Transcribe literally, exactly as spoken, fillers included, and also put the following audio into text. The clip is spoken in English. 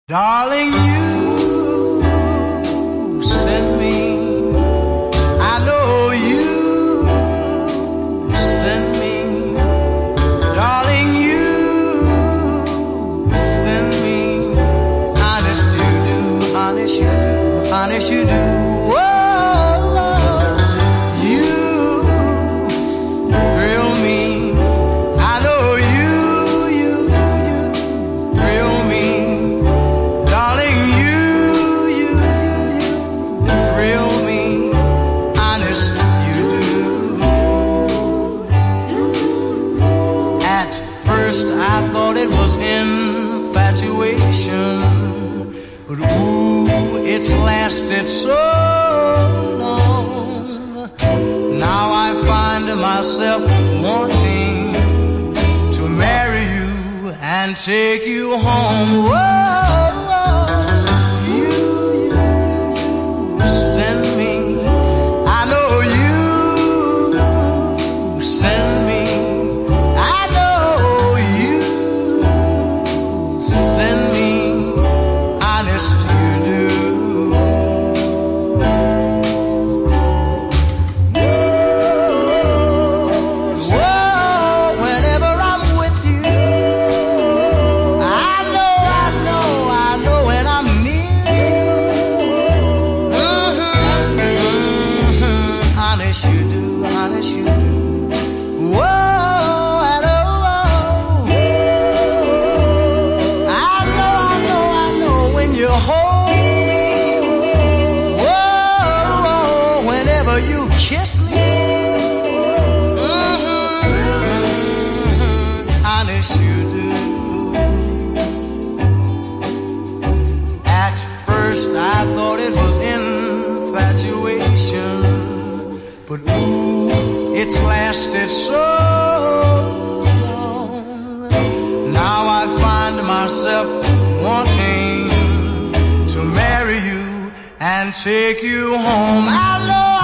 Darling, you sent me, I know you sent me. Darling, you sent me. Honest you do, honest you do, honest you do. Whoa, you thrill me. I know you, you, you thrill me. Darling, you, you, you, you thrill me. Honest you do. At first I thought it was infatuation, but ooh, it's lasted so long. Now I find myself wanting to marry you and take you home. Whoa, you, you, you send me. I know you send me. I know you send me. Honest you do. Whoa, whenever I'm with you, I know, I know, I know when I'm near you. Mm-hmm, mm-hmm. Honest you do, honest you do. Whoa, I know, I know, I know, I know when you hold me. Whoa, whenever you kiss me. Mm-hmm, mm-hmm. Honest you do. At first I thought it was infatuation, but ooh, it's lasted so long. Now I find myself wanting to marry you and take you home. I know